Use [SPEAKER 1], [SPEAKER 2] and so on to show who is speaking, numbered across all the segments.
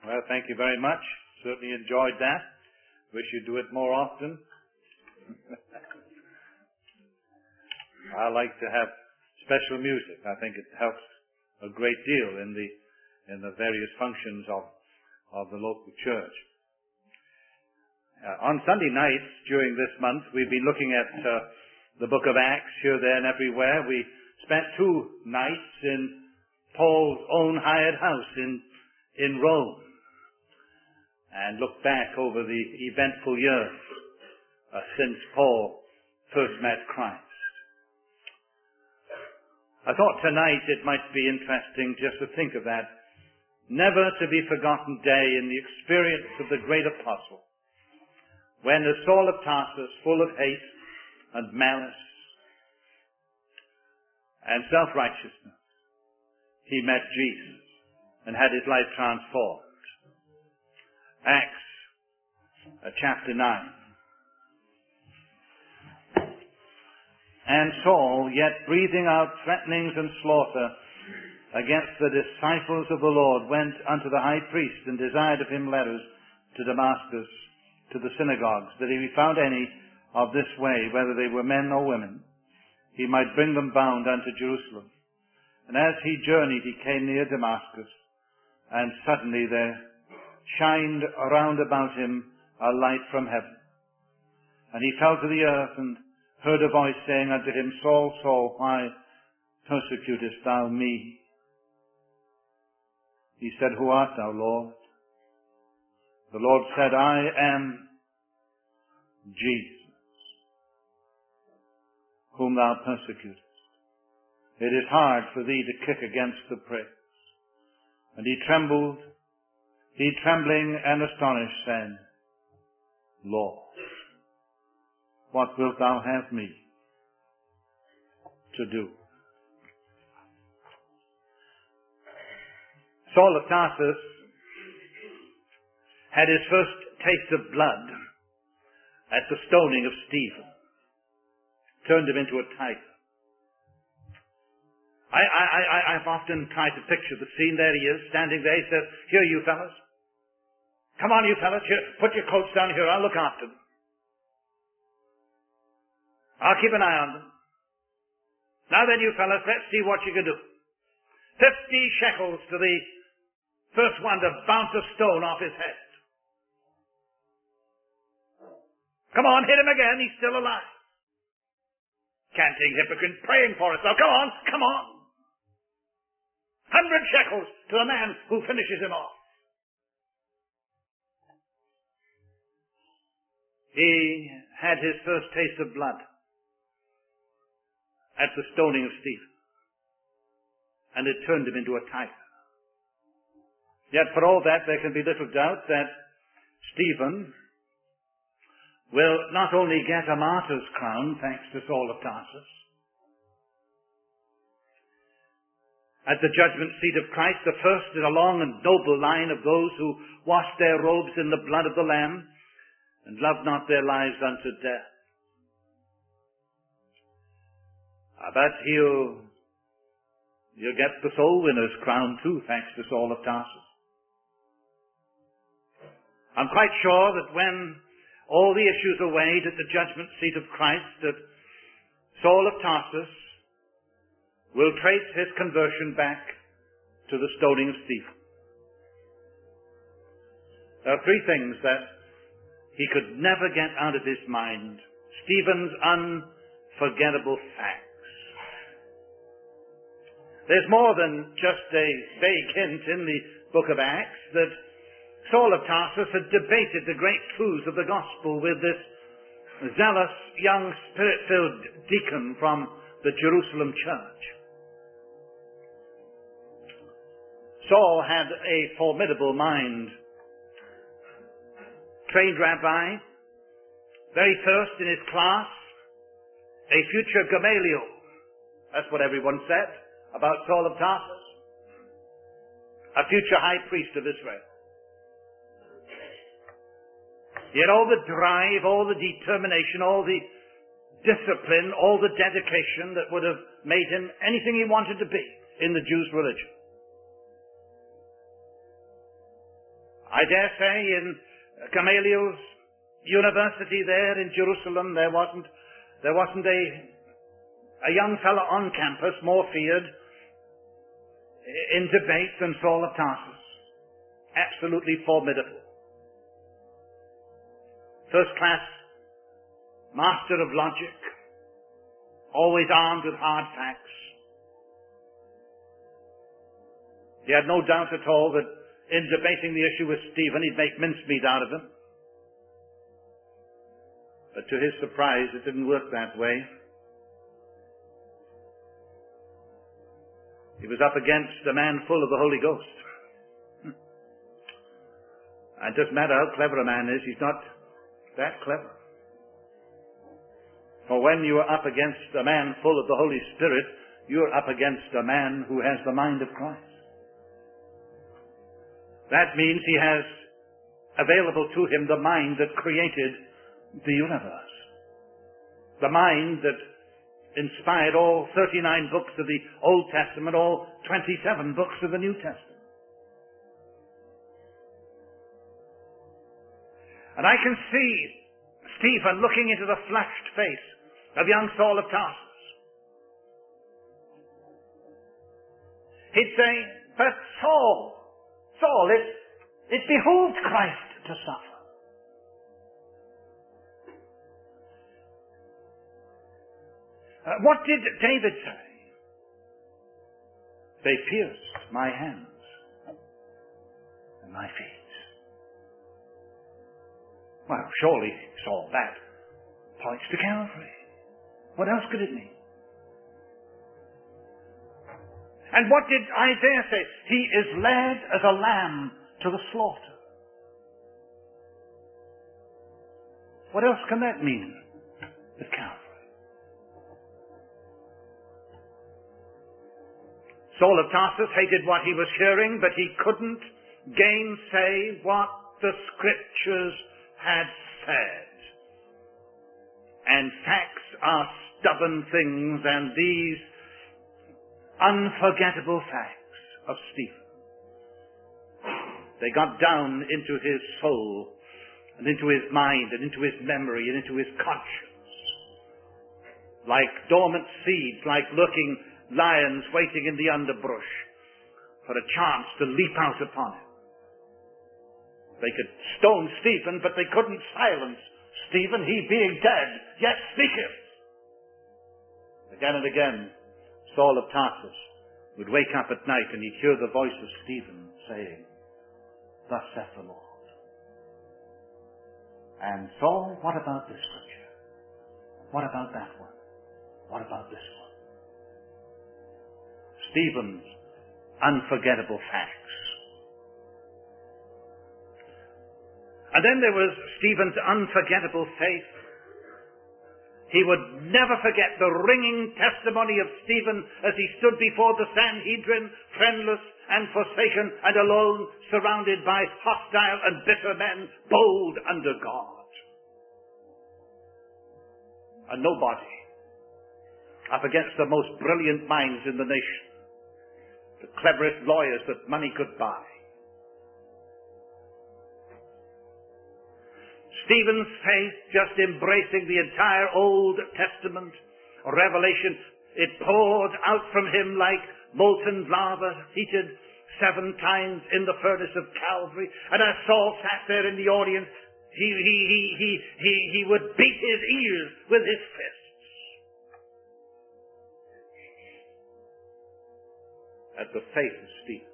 [SPEAKER 1] Well, thank you very much. Certainly enjoyed that. Wish you'd do it more often. I like to have special music. I think it helps a great deal in the various functions of the local church. On Sunday nights during this month, we've been looking at the book of Acts here, there, and everywhere. We spent 2 nights in Paul's own hired house in Rome and looked back over the eventful years since Paul first met Christ. I thought tonight it might be interesting just to think of that never to be forgotten day in the experience of the great apostle, when as Saul of Tarsus, full of hate and malice and self-righteousness, he met Jesus and had his life transformed. Acts chapter 9. And Saul, yet breathing out threatenings and slaughter against the disciples of the Lord, went unto the high priest and desired of him letters to Damascus, to the synagogues, that if he found any of this way, whether they were men or women, he might bring them bound unto Jerusalem. And as he journeyed, he came near Damascus, and suddenly there shined around about him a light from heaven. And he fell to the earth, and heard a voice saying unto him, Saul, Saul, why persecutest thou me? He said, Who art thou, Lord? The Lord said, I am Jesus, whom thou persecutest. It is hard for thee to kick against the pricks. And he trembled, he trembling and astonished said, Lord, what wilt thou have me to do? Saul of Tarsus had his first taste of blood at the stoning of Stephen. Turned him into a tiger. I've often tried to picture the scene. There he is, standing there. He says, Here, you fellas. Come on, you fellas. Here, put your coats down here. I'll look after them. I'll keep an eye on them. Now then, you fellas, let's see what you can do. 50 shekels to the first one to bounce a stone off his head. Come on, hit him again. He's still alive. Canting hypocrite praying for us. Now, come on, come on. 100 shekels to the man who finishes him off. He had his first taste of blood at the stoning of Stephen, and it turned him into a tiger. Yet for all that, there can be little doubt that Stephen will not only get a martyr's crown, thanks to Saul of Tarsus. At the judgment seat of Christ, the first in a long and noble line of those who washed their robes in the blood of the Lamb and loved not their lives unto death. But he'll get the soul winner's crown too, thanks to Saul of Tarsus. I'm quite sure that when all the issues are weighed at the judgment seat of Christ, that Saul of Tarsus will trace his conversion back to the stoning of Stephen. There are 3 things that he could never get out of his mind. Stephen's unforgettable facts. There's more than just a vague hint in the book of Acts that Saul of Tarsus had debated the great truths of the gospel with this zealous, young, spirit-filled deacon from the Jerusalem church. Saul had a formidable mind. Trained rabbi, very first in his class, a future Gamaliel. That's what everyone said about Saul of Tarsus. A future high priest of Israel. He had all the drive, all the determination, all the discipline, all the dedication that would have made him anything he wanted to be in the Jews' religion. I dare say in Gamaliel's university there in Jerusalem, there wasn't a young fellow on campus more feared in debate than Saul of Tarsus. Absolutely formidable. First class master of logic, always armed with hard facts. He had no doubt at all that in debating the issue with Stephen, he'd make mincemeat out of him. But to his surprise, it didn't work that way. He was up against a man full of the Holy Ghost. It doesn't matter how clever a man is, he's not that clever. For when you are up against a man full of the Holy Spirit, you're up against a man who has the mind of Christ. That means he has available to him the mind that created the universe. The mind that inspired all 39 books of the Old Testament, all 27 books of the New Testament. And I can see Stephen looking into the flushed face of young Saul of Tarsus. He'd say, but Saul, it behooved Christ to suffer. What did David say? They pierced my hands and my feet. Well, surely, Saul, that points to Calvary. What else could it mean? And what did Isaiah say? He is led as a lamb to the slaughter. What else can that mean but Calvary? Saul of Tarsus hated what he was hearing, but he couldn't gainsay what the Scriptures had said. And facts are stubborn things, and these unforgettable facts of Stephen, they got down into his soul and into his mind and into his memory and into his conscience. Like dormant seeds, like lurking lions waiting in the underbrush for a chance to leap out upon him. They could stone Stephen, but they couldn't silence Stephen, he being dead, yet speaketh. Again and again, Saul of Tarsus would wake up at night and he'd hear the voice of Stephen saying, thus saith the Lord. And Saul, what about this scripture? What about that one? What about this one? Stephen's unforgettable facts. And then there was Stephen's unforgettable faith. He would never forget the ringing testimony of Stephen as he stood before the Sanhedrin, friendless and forsaken and alone, surrounded by hostile and bitter men, bold under God. A nobody, up against the most brilliant minds in the nation, the cleverest lawyers that money could buy. Stephen's faith just embracing the entire Old Testament revelation. It poured out from him like molten lava heated 7 times in the furnace of Calvary. And as Saul sat there in the audience, he would beat his ears with his fists at the faith of Stephen.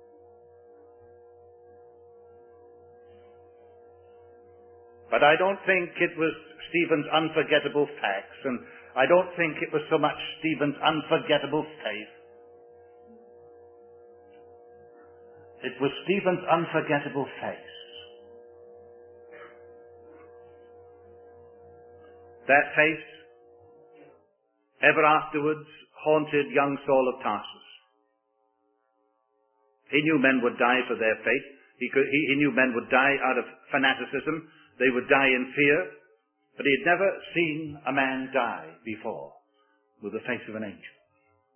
[SPEAKER 1] But I don't think it was Stephen's unforgettable facts, and I don't think it was so much Stephen's unforgettable faith. It was Stephen's unforgettable face. That face ever afterwards haunted young Saul of Tarsus. He knew men would die for their faith. He knew men would die out of fanaticism. They would die in fear, but he had never seen a man die before with the face of an angel.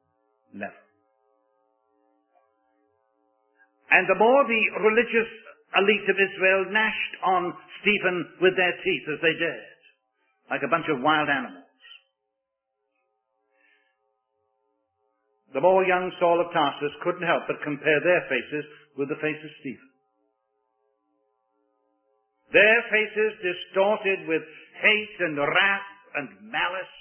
[SPEAKER 1] Never. And the more the religious elite of Israel gnashed on Stephen with their teeth as they dared, like a bunch of wild animals. The more young Saul of Tarsus couldn't help but compare their faces with the face of Stephen. Their faces distorted with hate and wrath and malice,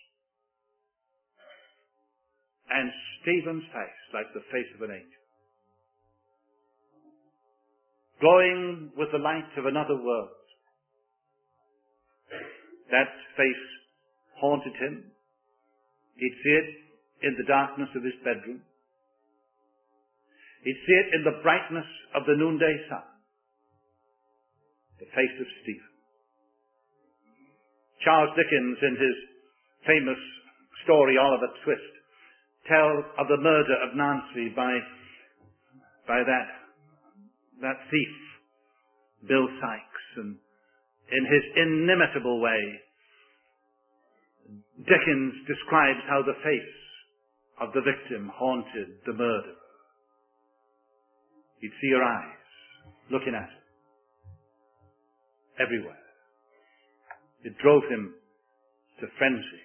[SPEAKER 1] and Stephen's face like the face of an angel, glowing with the light of another world. That face haunted him. He'd see it in the darkness of his bedroom. He'd see it in the brightness of the noonday sun. The face of Stephen. Charles Dickens, in his famous story Oliver Twist, tells of the murder of Nancy by that thief, Bill Sykes, and in his inimitable way, Dickens describes how the face of the victim haunted the murderer. He'd see her eyes looking at him everywhere. It drove him to frenzy.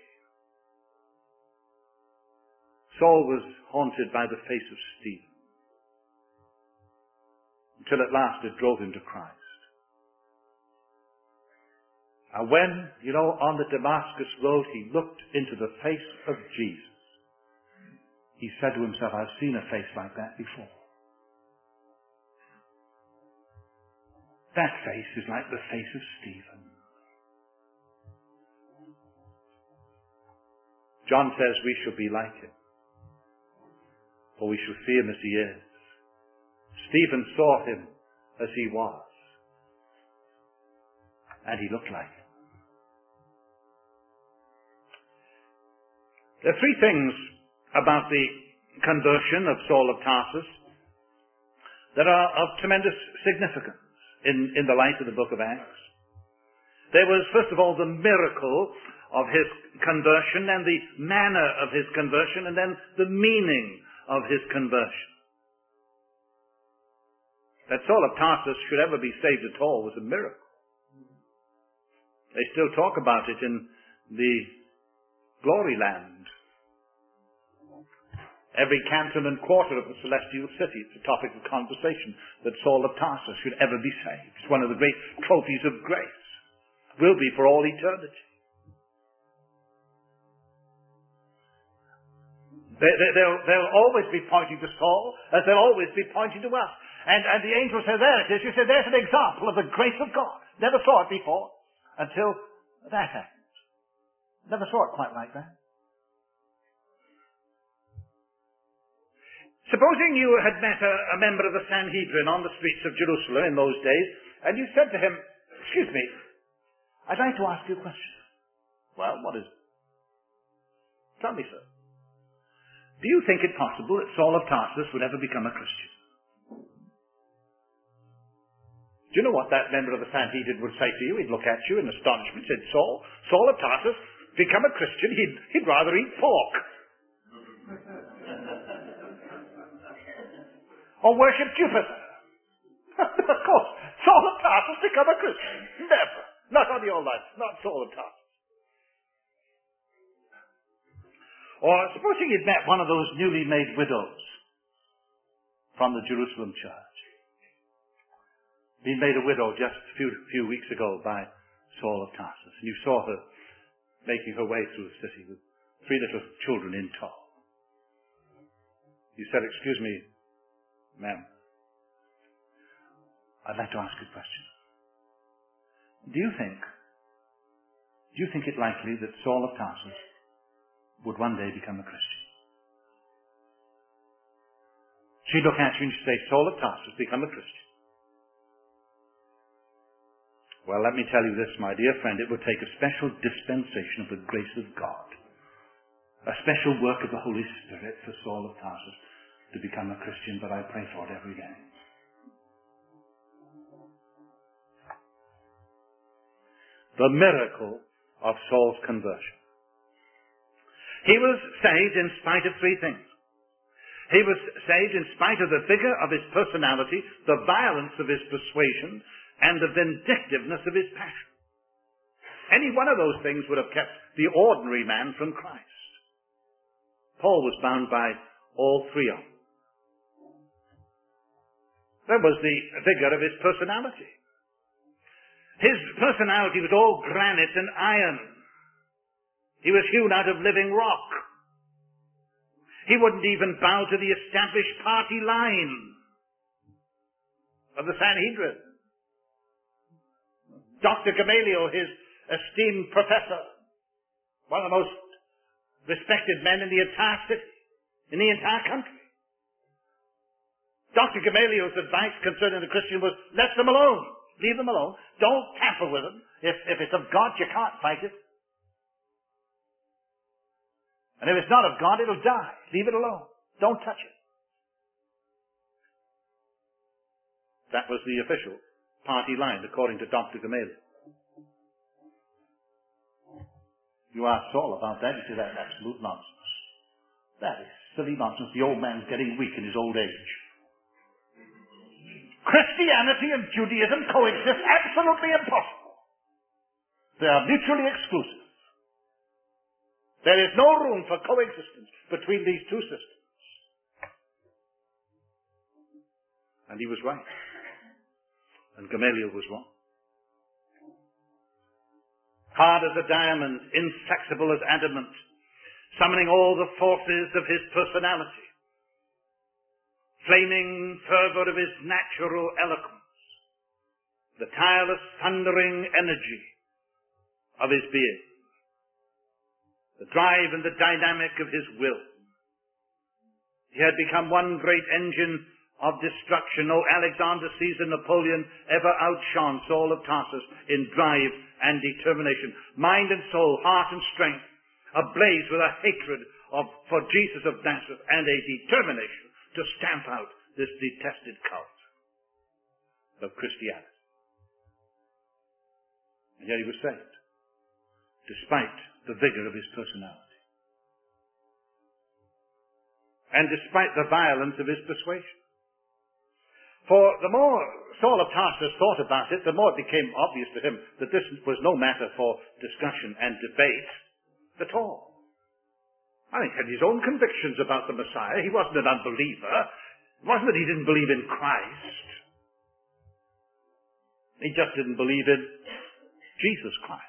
[SPEAKER 1] Saul was haunted by the face of Stephen, until at last it drove him to Christ. And when, on the Damascus road he looked into the face of Jesus, he said to himself, I've seen a face like that before. That face is like the face of Stephen. John says we shall be like him, for we shall see him as he is. Stephen saw him as he was, and he looked like him. There are three things about the conversion of Saul of Tarsus that are of tremendous significance in the light of the book of Acts. There was, first of all, the miracle of his conversion and the manner of his conversion, and then the meaning of his conversion. That Saul of Tarsus should ever be saved at all was a miracle. They still talk about it in the glory land. Every canton and quarter of the celestial city, it's a topic of conversation that Saul of Tarsus should ever be saved. It's one of the great trophies of grace. Will be for all eternity. They'll always be pointing to Saul, as they'll always be pointing to us. And the angel said, there it is. You said, there's an example of the grace of God. Never saw it before until that happened. Never saw it quite like that. Supposing you had met a member of the Sanhedrin on the streets of Jerusalem in those days, and you said to him, excuse me, I'd like to ask you a question. Well, what is it? Tell me, sir. Do you think it possible that Saul of Tarsus would ever become a Christian? Do you know what that member of the Sanhedrin would say to you? He'd look at you in astonishment, said, Saul of Tarsus, become a Christian, he'd rather eat pork. Or worship Jupiter. Of course, Saul of Tarsus become a Christian. Never. Not on your life. Not Saul of Tarsus. Or supposing you'd met one of those newly made widows from the Jerusalem church. Been made a widow just a few weeks ago by Saul of Tarsus. And you saw her making her way through the city with 3 little children in tow. You said, excuse me, ma'am, I'd like to ask you a question. Do you think it likely that Saul of Tarsus would one day become a Christian? She'd look at you and she'd say, Saul of Tarsus, become a Christian. Well, let me tell you this, my dear friend, it would take a special dispensation of the grace of God, a special work of the Holy Spirit for Saul of Tarsus to become a Christian, but I pray for it every day. The miracle of Saul's conversion. He was saved in spite of 3 things. He was saved in spite of the vigor of his personality, the violence of his persuasion, and the vindictiveness of his passion. Any one of those things would have kept the ordinary man from Christ. Paul was bound by all three of them. That was the vigor of his personality. His personality was all granite and iron. He was hewn out of living rock. He wouldn't even bow to the established party line of the Sanhedrin. Dr. Gamaliel, his esteemed professor, one of the most respected men in the entire city, in the entire country. Dr. Gamaliel's advice concerning the Christian was, let them alone. Leave them alone. Don't tamper with them. If it's of God, you can't fight it. And if it's not of God, it'll die. Leave it alone. Don't touch it. That was the official party line, according to Dr. Gamaliel. You ask Saul about that, he said, that's absolute nonsense. That is silly nonsense. The old man's getting weak in his old age. Christianity and Judaism coexist absolutely impossible. They are mutually exclusive. There is no room for coexistence between these two systems. And he was right. And Gamaliel was wrong. Hard as a diamond, inflexible as adamant, summoning all the forces of his personality, flaming fervor of his natural eloquence, the tireless thundering energy of his being, the drive and the dynamic of his will. He had become one great engine of destruction. No Alexander, Caesar, Napoleon ever outshone Saul of Tarsus in drive and determination. Mind and soul, heart and strength, ablaze with a hatred for Jesus of Nazareth and a determination to stamp out this detested cult of Christianity. And yet he was saved, despite the vigor of his personality. And despite the violence of his persuasion. For the more Saul of Tarsus thought about it, the more it became obvious to him that this was no matter for discussion and debate at all. I think he had his own convictions about the Messiah. He wasn't an unbeliever. It wasn't that he didn't believe in Christ. He just didn't believe in Jesus Christ.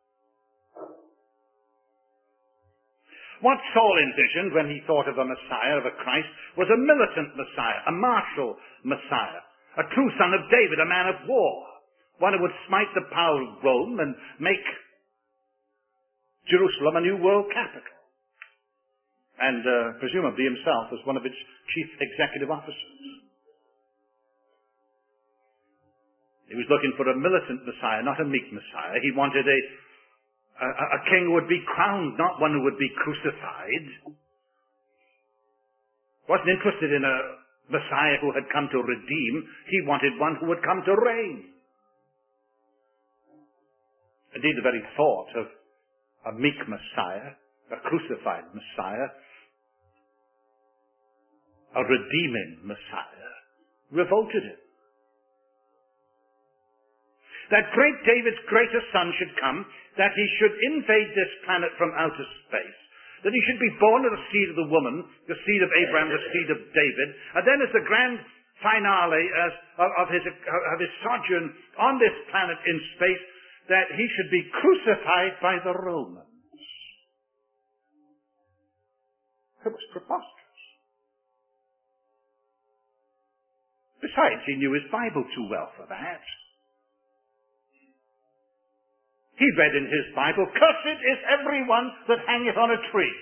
[SPEAKER 1] What Saul envisioned when he thought of a Messiah, of a Christ, was a militant Messiah, a martial Messiah, a true son of David, a man of war, one who would smite the power of Rome and make Jerusalem a new world capital, and presumably himself as one of its chief executive officers. He was looking for a militant Messiah, not a meek Messiah. He wanted a king who would be crowned, not one who would be crucified. Wasn't interested in a Messiah who had come to redeem. He wanted one who would come to reign. Indeed, the very thought of a meek Messiah, a crucified Messiah, a redeeming Messiah, revolted him. That great David's greatest son should come, that he should invade this planet from outer space, that he should be born of the seed of the woman, the seed of Abraham, the seed of David, and then as the grand finale of his sojourn on this planet in space, that he should be crucified by the Romans. It was preposterous. Besides, he knew his Bible too well for that. He read in his Bible, "Cursed is everyone that hangeth on a tree."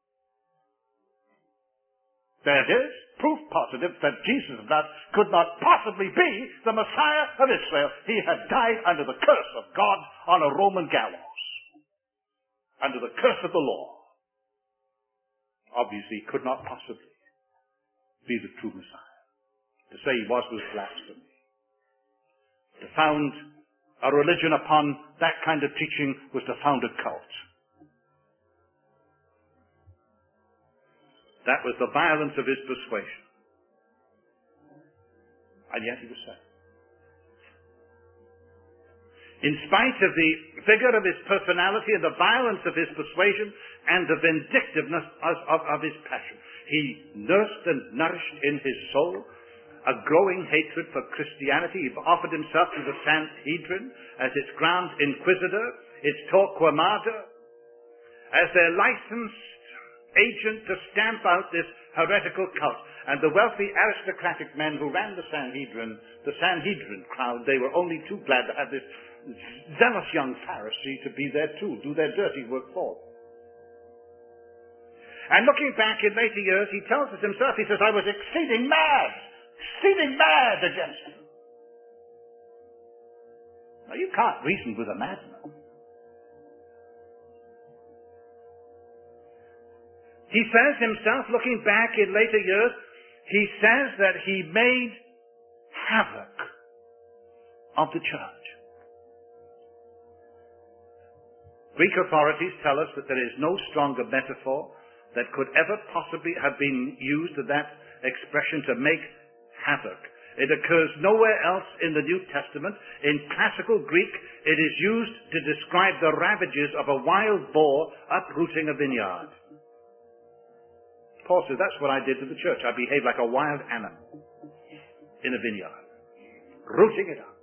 [SPEAKER 1] There it is, proof positive that Jesus of Nazareth could not possibly be the Messiah of Israel. He had died under the curse of God on a Roman gallows, under the curse of the law. Obviously, he could not possibly be the true Messiah. To say he was blasphemy. To found a religion upon that kind of teaching was to found a cult. That was the violence of his persuasion. And yet he was saved. In spite of the vigor of his personality and the violence of his persuasion and the vindictiveness of his passion, he nursed and nourished in his soul a growing hatred for Christianity. He offered himself to the Sanhedrin as its Grand Inquisitor, its Torquemada, as their licensed agent to stamp out this heretical cult. And the wealthy aristocratic men who ran the Sanhedrin crowd, they were only too glad to have this zealous young Pharisee to be there too, do their dirty work for them. And looking back in later years, he tells us himself, he says, I was exceeding mad against him. Now you can't reason with a madman. He says himself, looking back in later years, he says that he made havoc of the church. Greek authorities tell us that there is no stronger metaphor that could ever possibly have been used to that expression, to make havoc. It occurs nowhere else in the New Testament. In classical Greek, it is used to describe the ravages of a wild boar uprooting a vineyard. Paul says, that's what I did to the church. I behaved like a wild animal in a vineyard, rooting it up,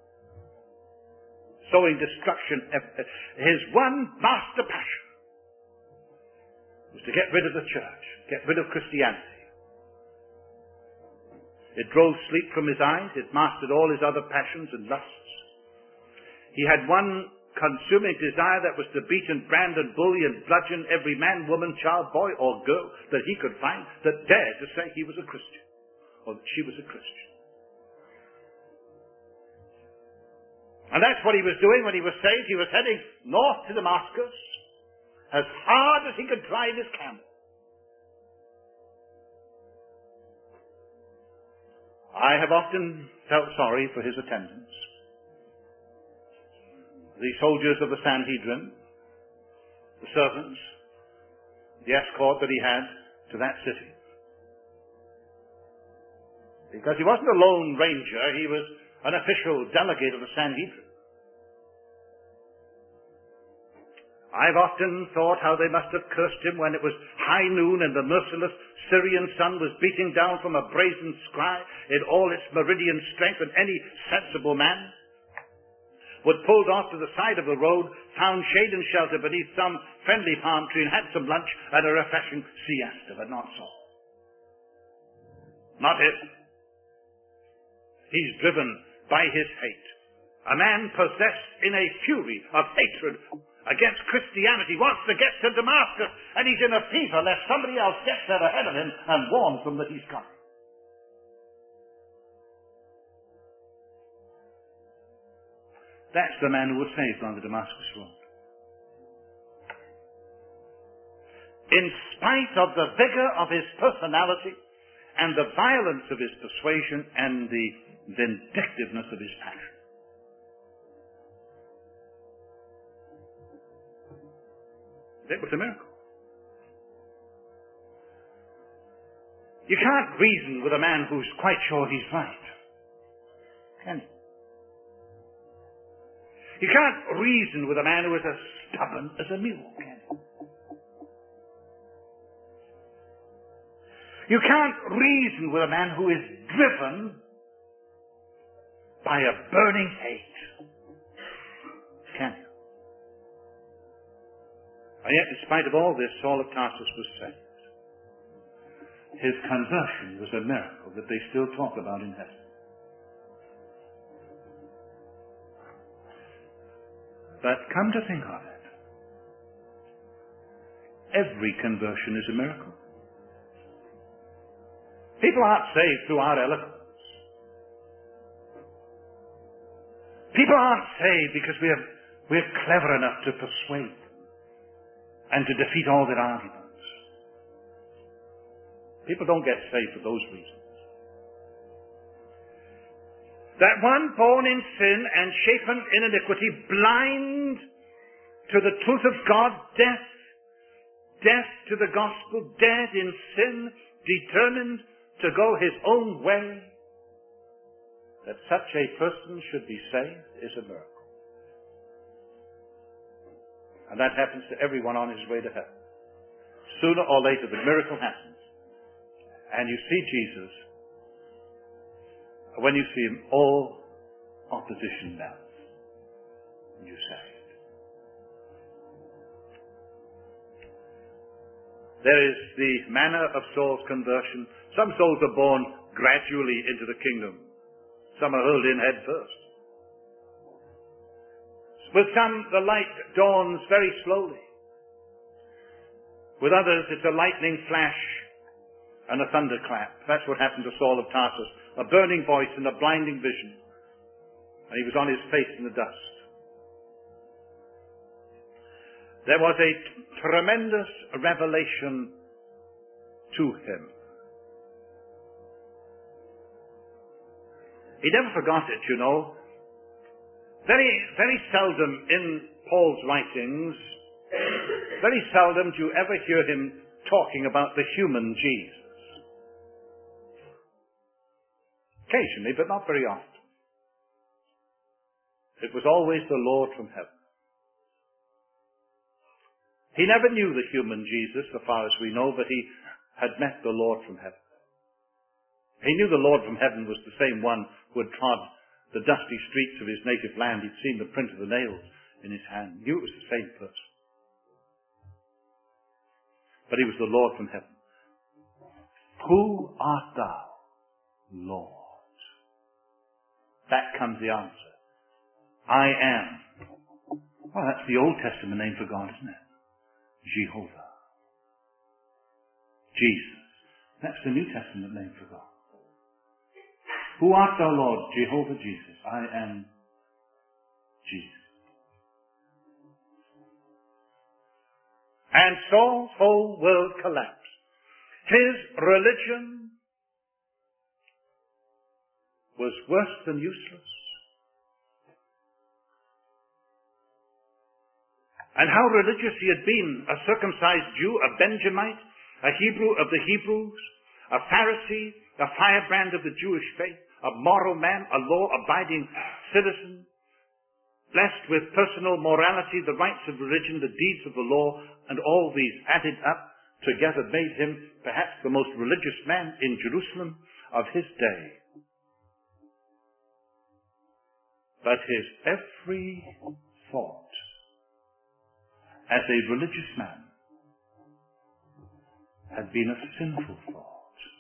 [SPEAKER 1] sowing destruction. His one master passion was to get rid of the church, get rid of Christianity. It drove sleep from his eyes. It mastered all his other passions and lusts. He had one consuming desire that was to beat and brand and bully and bludgeon every man, woman, child, boy, or girl that he could find that dared to say he was a Christian or that she was a Christian. And that's what he was doing when he was saved. He was heading north to Damascus as hard as he could drive his camel. I have often felt sorry for his attendants, the soldiers of the Sanhedrin, the servants, the escort that he had to that city. Because he wasn't a lone ranger, he was an official delegate of the Sanhedrin. I've often thought how they must have cursed him when it was high noon and the merciless Syrian sun was beating down from a brazen sky in all its meridian strength, and any sensible man would pulled off to the side of the road, found shade and shelter beneath some friendly palm tree, and had some lunch and a refreshing siesta, but not so. Not him. He's driven by his hate. A man possessed in a fury of hatred against Christianity wants to get to Damascus, and he's in a fever lest somebody else gets there ahead of him and warns him that he's coming. That's the man who was saved on the Damascus road. In spite of the vigor of his personality and the violence of his persuasion and the vindictiveness of his passion. It was a miracle. You can't reason with a man who's quite sure he's right, can you? You can't reason with a man who is as stubborn as a mule, can you? You can't reason with a man who is driven by a burning hate, can you? And yet, in spite of all this, Saul of Tarsus was saved. His conversion was a miracle that they still talk about in heaven. But come to think of it, every conversion is a miracle. People aren't saved through our eloquence. People aren't saved because we're clever enough to persuade and to defeat all their arguments. People don't get saved for those reasons. That one born in sin and shapen in iniquity, blind to the truth of God, deaf deaf to the gospel, dead in sin, determined to go his own way, that such a person should be saved is a miracle. And that happens to everyone on his way to heaven. Sooner or later, the miracle happens. And you see Jesus. When you see him, all opposition melts. And you're saved. There is the manner of Saul's conversion. Some souls are born gradually into the kingdom. Some are hurled in head first. With some, the light dawns very slowly. With others, it's a lightning flash and a thunderclap. That's what happened to Saul of Tarsus. A burning voice and a blinding vision. And he was on his face in the dust. There was a tremendous revelation to him. He never forgot it, you know. Very, very seldom in Paul's writings, very seldom do you ever hear him talking about the human Jesus. Occasionally, but not very often. It was always the Lord from heaven. He never knew the human Jesus, so far as we know, but he had met the Lord from heaven. He knew the Lord from heaven was the same one who had trod the dusty streets of his native land. He'd seen the print of the nails in his hand. He knew it was the same person. But he was the Lord from heaven. Who art thou, Lord? Back comes the answer. I am. Well, that's the Old Testament name for God, isn't it? Jehovah. Jesus. That's the New Testament name for God. Who art thou, Lord? Jehovah Jesus. I am Jesus. And Saul's whole world collapsed. His religion was worse than useless. And how religious he had been, a circumcised Jew, a Benjamite, a Hebrew of the Hebrews, a Pharisee, a firebrand of the Jewish faith, a moral man, a law-abiding citizen, blessed with personal morality, the rites of religion, the deeds of the law, and all these added up together made him perhaps the most religious man in Jerusalem of his day. But his every thought as a religious man had been a sinful thought.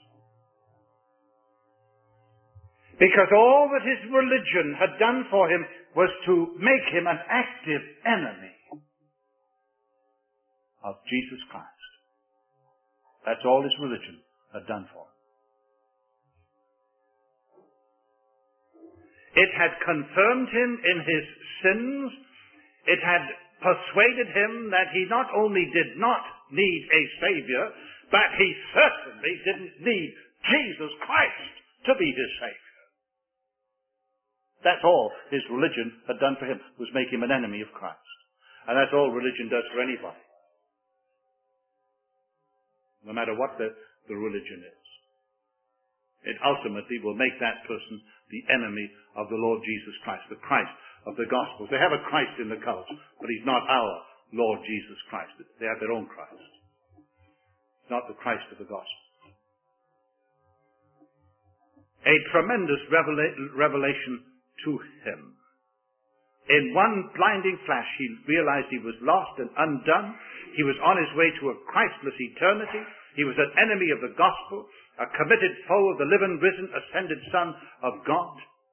[SPEAKER 1] Because all that his religion had done for him was to make him an active enemy of Jesus Christ. That's all his religion had done for him. It had confirmed him in his sins. It had persuaded him that he not only did not need a Savior, but he certainly didn't need Jesus Christ to be his Savior. That's all his religion had done for him, was make him an enemy of Christ. And that's all religion does for anybody. No matter what the religion is. It ultimately will make that person the enemy of the Lord Jesus Christ, the Christ of the Gospels. They have a Christ in the cult, but he's not our Lord Jesus Christ. They have their own Christ. It's not the Christ of the Gospel. A tremendous revelation to him. In one blinding flash, he realized he was lost and undone. He was on his way to a Christless eternity. He was an enemy of the gospel, a committed foe of the living, risen, ascended Son of God.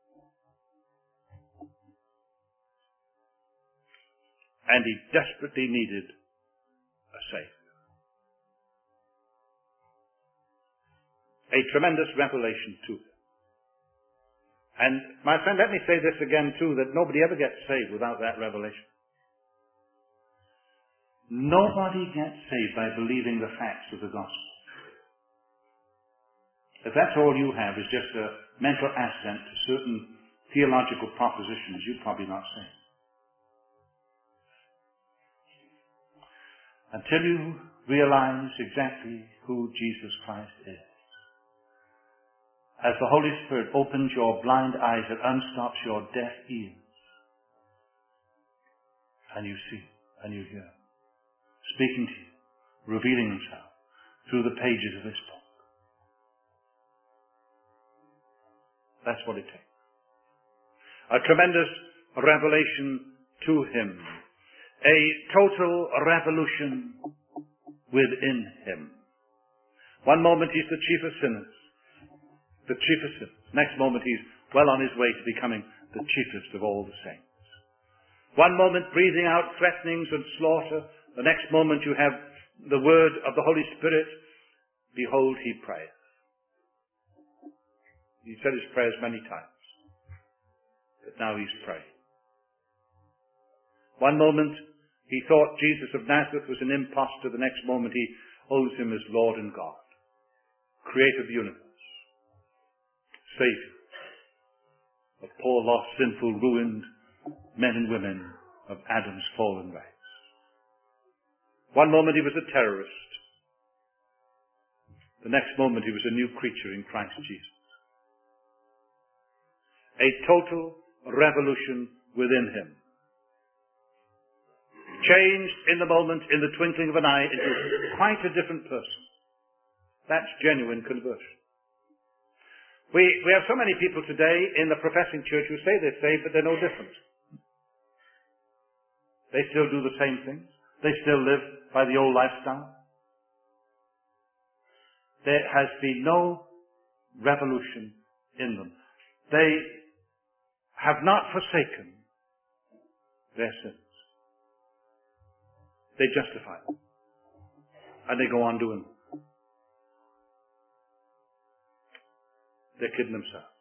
[SPEAKER 1] And he desperately needed a Savior. A tremendous revelation to him. And, my friend, let me say this again, too, that nobody ever gets saved without that revelation. Nobody gets saved by believing the facts of the gospel. If that's all you have is just a mental assent to certain theological propositions, you're probably not saved. Until you realize exactly who Jesus Christ is. As the Holy Spirit opens your blind eyes and unstops your deaf ears, and you see, and you hear, speaking to you, revealing himself through the pages of this book. That's what it takes. A tremendous revelation to him. A total revolution within him. One moment he's the chief of sinners. The chief of sinners. Next moment he's well on his way to becoming the chiefest of all the saints. One moment breathing out threatenings and slaughter. The next moment you have the word of the Holy Spirit. Behold, he prayeth. He said his prayers many times. But now he's praying. One moment he thought Jesus of Nazareth was an impostor. The next moment he owes him as Lord and God. Creator of the universe. Savior of poor, lost, sinful, ruined men and women of Adam's fallen race. One moment he was a terrorist. The next moment he was a new creature in Christ Jesus. A total revolution within him. Changed in the moment, in the twinkling of an eye, into quite a different person. That's genuine conversion. We have so many people today in the professing church who say they're saved, but they're no different. They still do the same things. They still live by the old lifestyle. There has been no revolution in them. They have not forsaken their sins. They justify them. And they go on doing them. They're kidding themselves.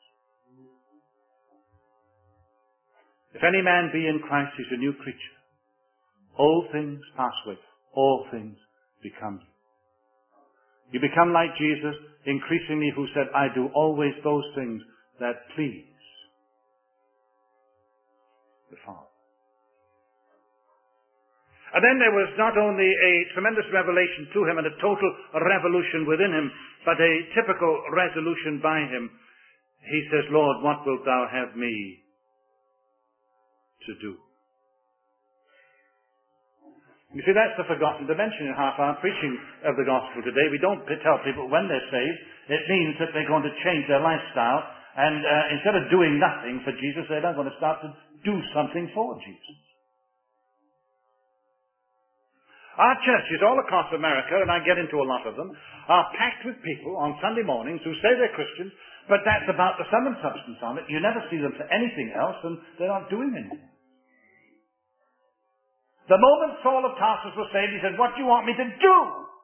[SPEAKER 1] If any man be in Christ, he's a new creature. All things pass away. All things become new. You become like Jesus, increasingly, who said, I do always those things that please the Father. And then there was not only a tremendous revelation to him and a total revolution within him, but a typical resolution by him. He says, Lord, what wilt thou have me to do? You see, that's the forgotten dimension in half-hour preaching of the gospel today. We don't tell people when they're saved. It means that they're going to change their lifestyle, and instead of doing nothing for Jesus, they're now going to start to do something for Jesus. Our churches all across America, and I get into a lot of them, are packed with people on Sunday mornings who say they're Christians, but that's about the sum and substance on it. You never see them for anything else, and they're not doing anything. The moment Saul of Tarsus was saved, he said, what do you want me to do?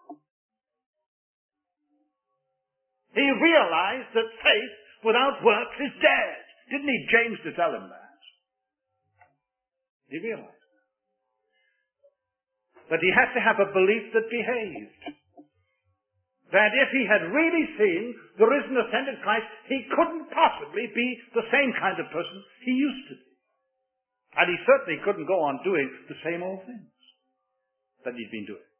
[SPEAKER 1] He realized that faith without works is dead. Didn't need James to tell him that. He realized that he had to have a belief that behaved. That if he had really seen the risen, ascended Christ, he couldn't possibly be the same kind of person he used to be. And he certainly couldn't go on doing the same old things that he'd been doing.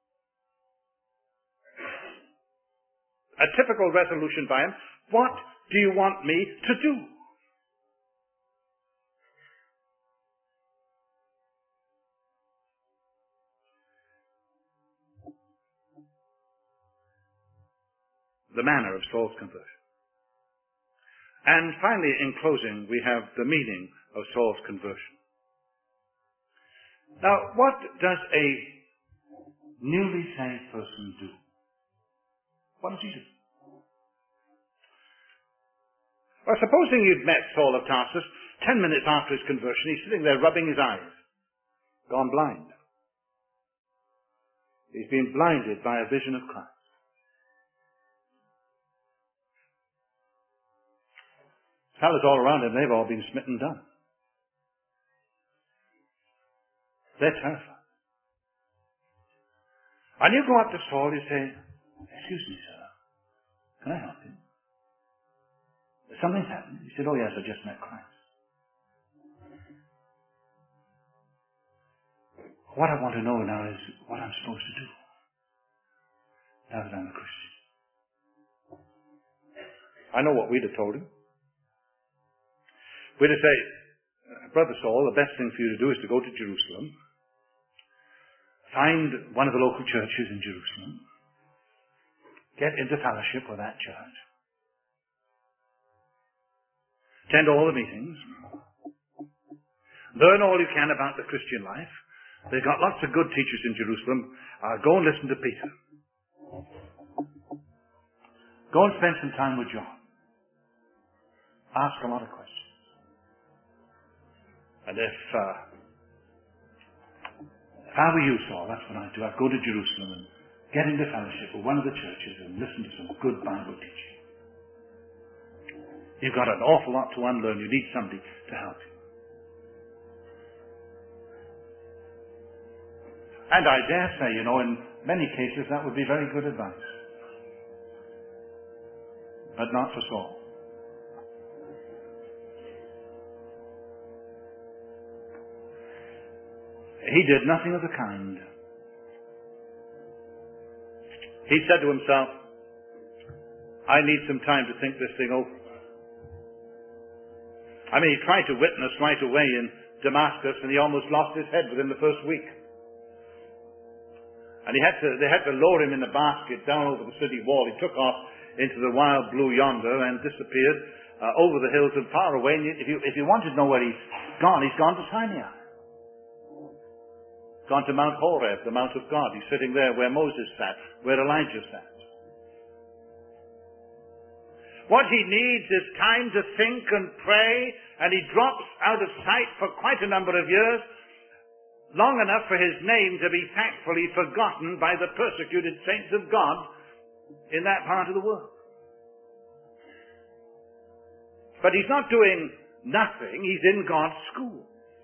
[SPEAKER 1] A typical resolution by him, what do you want me to do? The manner of Saul's conversion. And finally, in closing, we have the meaning of Saul's conversion. Now, what does a newly saved person do? What does he do? Well, supposing you'd met Saul of Tarsus 10 minutes after his conversion, he's sitting there rubbing his eyes, gone blind. He's been blinded by a vision of Christ. Fellas all around him, they've all been smitten down. They're terrified. And you go up to Saul, you say, excuse me, sir, can I help you? Something's happened. He said, oh yes, I just met Christ. What I want to know now is what I'm supposed to do. now that I'm a Christian. I know what we'd have told him. We'd have said, Brother Saul, the best thing for you to do is to go to Jerusalem, find one of the local churches in Jerusalem, get into fellowship with that church, attend all the meetings, learn all you can about the Christian life. They've got lots of good teachers in Jerusalem. Go and listen to Peter. Go and spend some time with John. Ask a lot of questions. And if I were you, Saul, that's what I'd do. I'd go to Jerusalem and get into fellowship with one of the churches and listen to some good Bible teaching. You've got an awful lot to unlearn. You need somebody to help you. And I dare say, in many cases that would be very good advice. But not for Saul. He did nothing of the kind. He said to himself, I need some time to think this thing over. I mean, he tried to witness right away in Damascus, and he almost lost his head within the first week. And they had to lower him in a basket down over the city wall. He took off into the wild blue yonder and disappeared over the hills and far away. And if you wanted to know where he's gone to Sinai. Gone to Mount Horeb, the Mount of God. He's sitting there where Moses sat, where Elijah sat. What he needs is time to think and pray, and he drops out of sight for quite a number of years, long enough for his name to be thankfully forgotten by the persecuted saints of God in that part of the world. But he's not doing nothing. He's in God's school.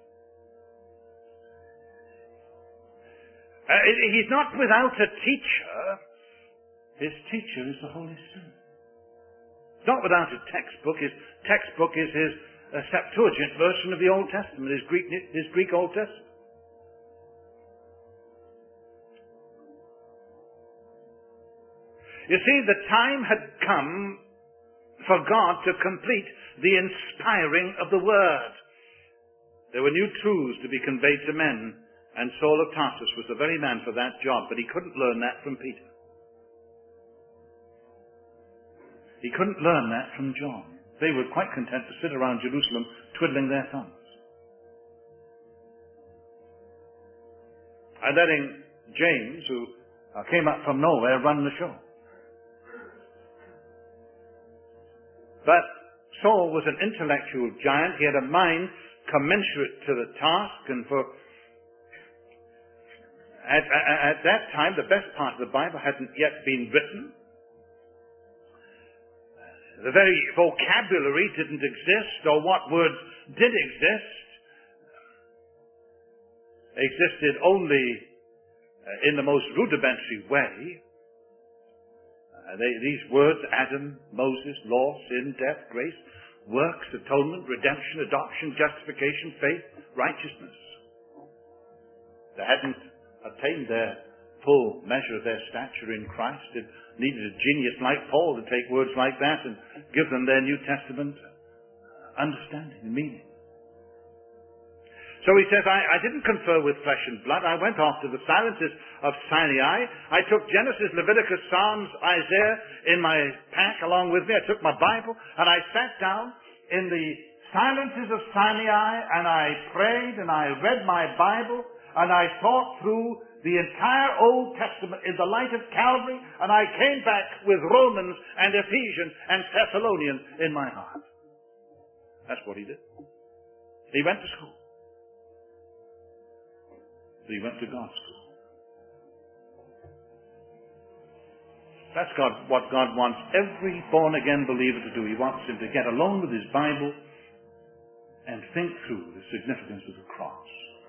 [SPEAKER 1] He's not without a teacher. His teacher is the Holy Spirit. He's not without a textbook. His textbook is his Septuagint version of the Old Testament, his Greek Old Testament. You see, the time had come for God to complete the inspiring of the Word. There were new truths to be conveyed to men, and Saul of Tarsus was the very man for that job, but he couldn't learn that from Peter. He couldn't learn that from John. They were quite content to sit around Jerusalem twiddling their thumbs. And letting James, who came up from nowhere, run the show. But Saul was an intellectual giant. He had a mind commensurate to the task, and at that time, the best part of the Bible hadn't yet been written. The very vocabulary didn't exist, or what words did exist existed only in the most rudimentary way. These words, Adam, Moses, law, sin, death, grace, works, atonement, redemption, adoption, justification, faith, righteousness. They hadn't attained their full measure of their stature in Christ. It needed a genius like Paul to take words like that and give them their New Testament understanding and meaning. So he says, I didn't confer with flesh and blood. I went off to the silences of Sinai. I took Genesis, Leviticus, Psalms, Isaiah in my pack along with me. I took my Bible and I sat down in the silences of Sinai and I prayed and I read my Bible and I thought through the entire Old Testament in the light of Calvary, and I came back with Romans and Ephesians and Thessalonians in my heart. That's what he did. He went to school. He went to God's school. That's what God wants every born-again believer to do. He wants him to get alone with his Bible and think through the significance of the cross.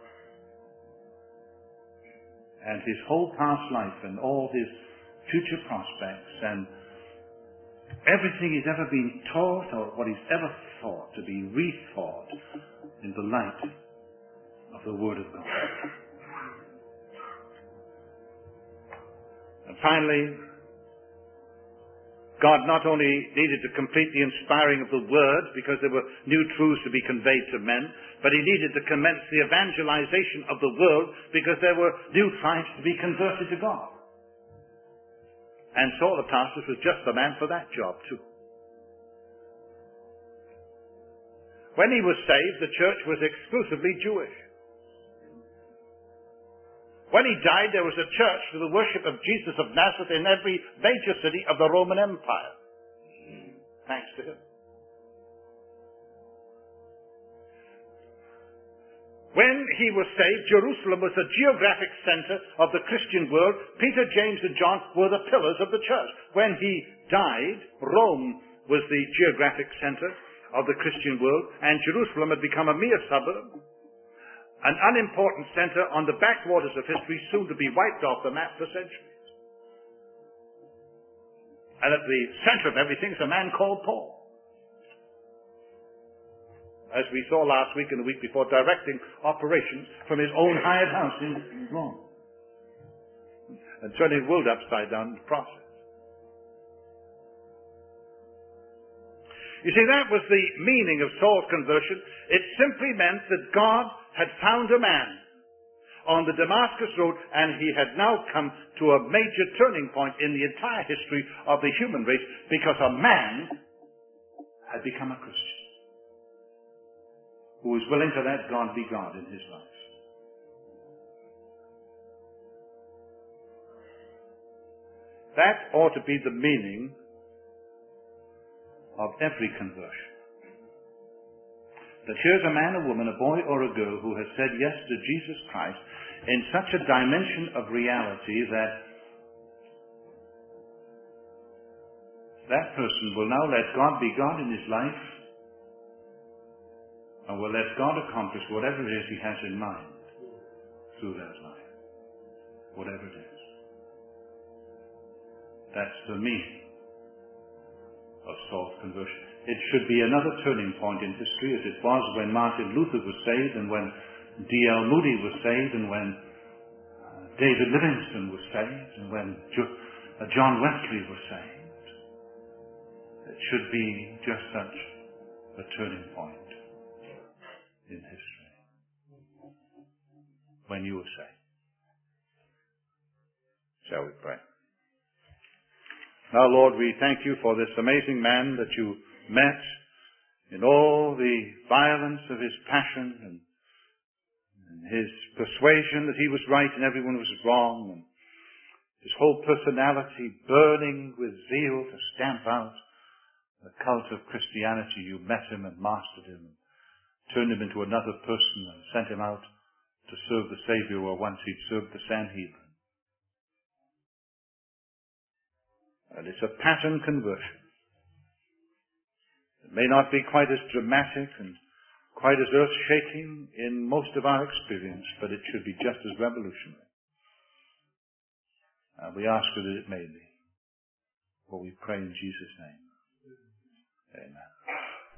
[SPEAKER 1] And his whole past life and all his future prospects and everything he's ever been taught or what he's ever thought to be rethought in the light of the Word of God. And finally, God not only needed to complete the inspiring of the Word, because there were new truths to be conveyed to men, but he needed to commence the evangelization of the world, because there were new tribes to be converted to God. And Saul of Tarsus was just the man for that job too. When he was saved, the church was exclusively Jewish. When he died, there was a church for the worship of Jesus of Nazareth in every major city of the Roman Empire. Thanks to him. When he was saved, Jerusalem was the geographic center of the Christian world. Peter, James, and John were the pillars of the church. When he died, Rome was the geographic center of the Christian world, and Jerusalem had become a mere suburb, an unimportant center on the backwaters of history, soon to be wiped off the map for centuries. And at the center of everything is a man called Paul. As we saw last week and the week before, directing operations from his own hired house in Rome. And turning the world upside down in the process. You see, that was the meaning of Saul's conversion. It simply meant that God had found a man on the Damascus road, and he had now come to a major turning point in the entire history of the human race, because a man had become a Christian who was willing to let God be God in his life. That ought to be the meaning of every conversion. That here's a man, a woman, a boy or a girl who has said yes to Jesus Christ in such a dimension of reality that that person will now let God be God in his life, and will let God accomplish whatever it is he has in mind through that life. Whatever it is. That's the meaning of Saul's conversion. It should be another turning point in history, as it was when Martin Luther was saved, and when D.L. Moody was saved, and when David Livingstone was saved, and when John Wesley was saved. It should be just such a turning point in history when you were saved. Shall we pray? Now, Lord, we thank you for this amazing man that you met in all the violence of his passion and his persuasion that he was right and everyone was wrong, and his whole personality burning with zeal to stamp out the cult of Christianity. You met him and mastered him, and turned him into another person, and sent him out to serve the Savior where once he'd served the Sanhedrin. And it's a pattern conversion. It may not be quite as dramatic and quite as earth-shaking in most of our experience, but it should be just as revolutionary. And we ask you that it may be. For we pray in Jesus' name. Amen.